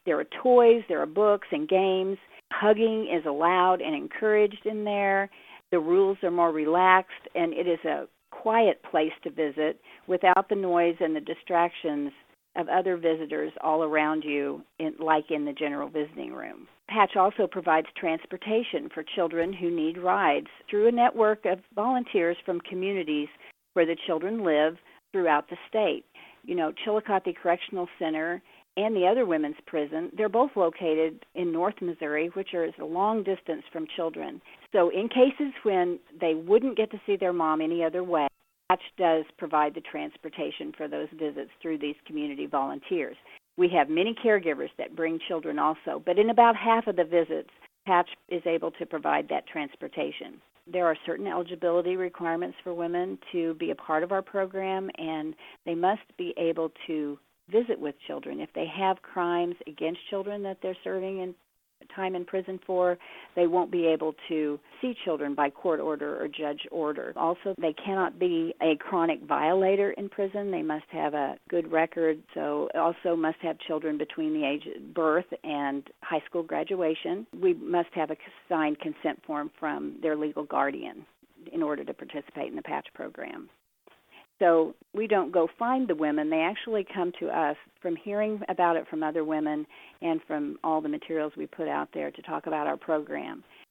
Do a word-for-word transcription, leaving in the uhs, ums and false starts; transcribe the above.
There are toys, there are books and games. Hugging is allowed and encouraged in there. The rules are more relaxed, and it is a quiet place to visit without the noise and the distractions of other visitors all around you, in, like in the general visiting room. Patch also provides transportation for children who need rides through a network of volunteers from communities where the children live throughout the state. You know, Chillicothe Correctional Center and the other women's prison, they're both located in North Missouri, which is a long distance from children. So in cases when they wouldn't get to see their mom any other way, Patch does provide the transportation for those visits through these community volunteers. We have many caregivers that bring children also, but in about half of the visits, Patch is able to provide that transportation. There are certain eligibility requirements for women to be a part of our program, and they must be able to visit with children. If they have crimes against children that they're serving in time in prison for, they won't be able to see children by court order or judge order. Also, they cannot be a chronic violator in prison. They must have a good record, so also must have children between the age of birth and high school graduation. We must have a signed consent form from their legal guardian in order to participate in the Patch program. So we don't go find the women. They actually come to us from hearing about it from other women and from all the materials we put out there to talk about our program.